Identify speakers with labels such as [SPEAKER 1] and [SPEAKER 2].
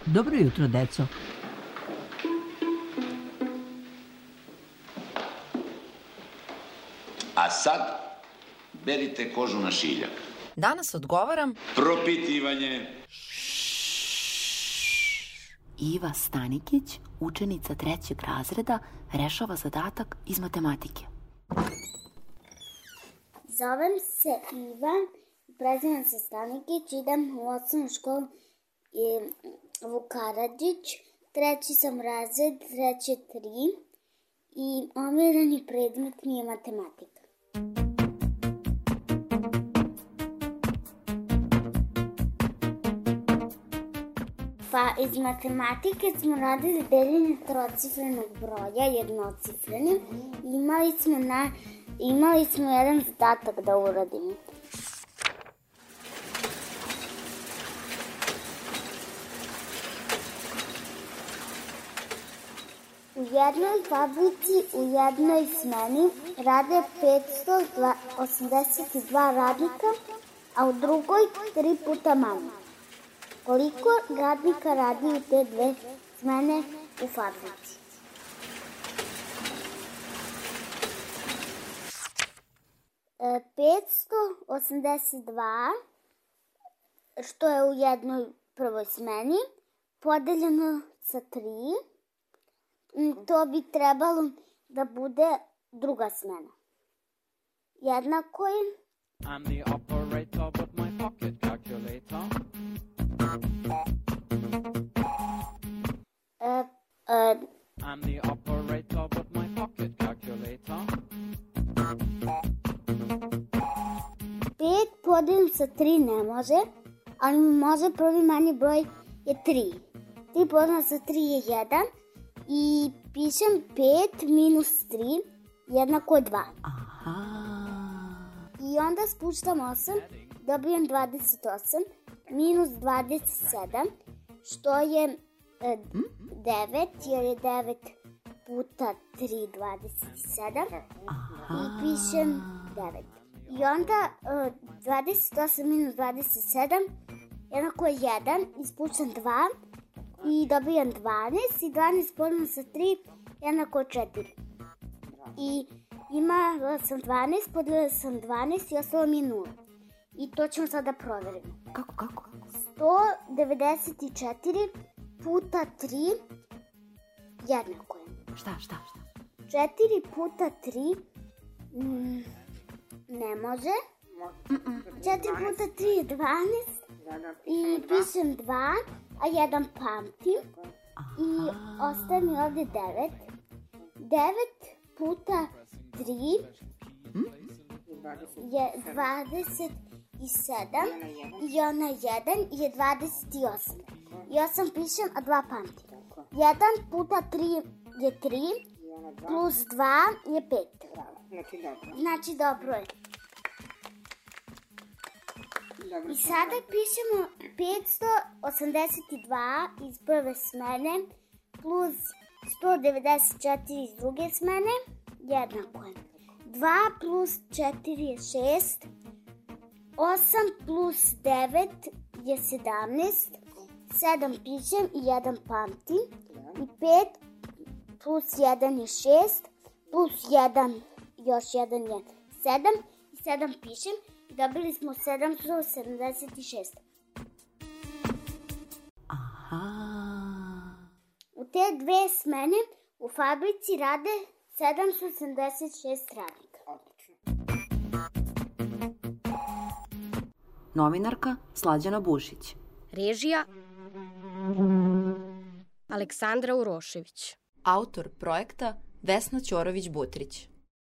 [SPEAKER 1] Dobro jutro, deco.
[SPEAKER 2] A sad, berite kožu na šiljak.
[SPEAKER 3] Danas odgovaram...
[SPEAKER 2] Propitivanje.
[SPEAKER 4] Iva Stanikić, učenica 3. razreda, rešava zadatak iz matematike.
[SPEAKER 5] Zovem se Iva, prezivam se Stanikić, idem u osnovnu školu Vuk Karadžić, 3. sam razred, 3. 3 i omiljeni predmet mi je matematika. Pa iz matematike smo radili deljenje trocifrenog broja jednocifrenim. Imali smo jedan zadatak da uradimo. U jednoj fabrici, u jednoj smeni rade 582 radnika, a u drugoj 3 puta manje. Koliko radnika radi u te dve smene u fabrici? E, 582, što je u jednoj prvoj smeni, podeljeno sa 3, to bi trebalo da bude druga smena. Jednako je...
[SPEAKER 6] I'm the operator with my pocket calculator. I'm the operator with my pocket calculator.
[SPEAKER 5] 5 podijelim sa 3 ne može, ali može prvi manji broj je 3. 3 podijelim sa 3 je 1 i pišem 5 minus 3 jednako je 2.
[SPEAKER 4] Aha.
[SPEAKER 5] I onda spuštam 8, dobijem 28 minus 27, što je 9, jer je 9 puta 3, 27. I pišem 9. I onda 28 minus 27 jednako je 1, ispuštam 2 i dobijem 12. I 12 podijelim sa 3 jednako je 4. I imala sam 12, podijelila sam 12 i ostalo mi je 0. I to ćemo sada proveriti.
[SPEAKER 4] Kako?
[SPEAKER 5] 194 puta 3 jednako je.
[SPEAKER 4] Šta?
[SPEAKER 5] 4 puta 3 ne može. 4 puta 3 je 12 i pišem 2, a 1 pamtim. I ostaje mi ovde 9. 9 puta 3 je 27 i ona 1 je 28. I 8 pišem, a 2 pamtim. 1 puta 3 je 3, plus 2 je 5. Znači dobro je. I sada pišemo 582 iz prve smene plus 194 iz druge smene jednako je. 2 plus 4 je 6, 8 plus 9 je 17, 7 pišem i 1 pamtim i 5 plus 1 je 6, plus 1 još 1 je 7 i 7 pišem i dobili smo 776.
[SPEAKER 4] Aha.
[SPEAKER 5] U te dve smene u fabrici rade 786 radnika.
[SPEAKER 4] Novinarka Slađana Bušić.
[SPEAKER 7] Režija Aleksandra Urošević.
[SPEAKER 3] Autor projekta Vesna Ćorović-Butrić.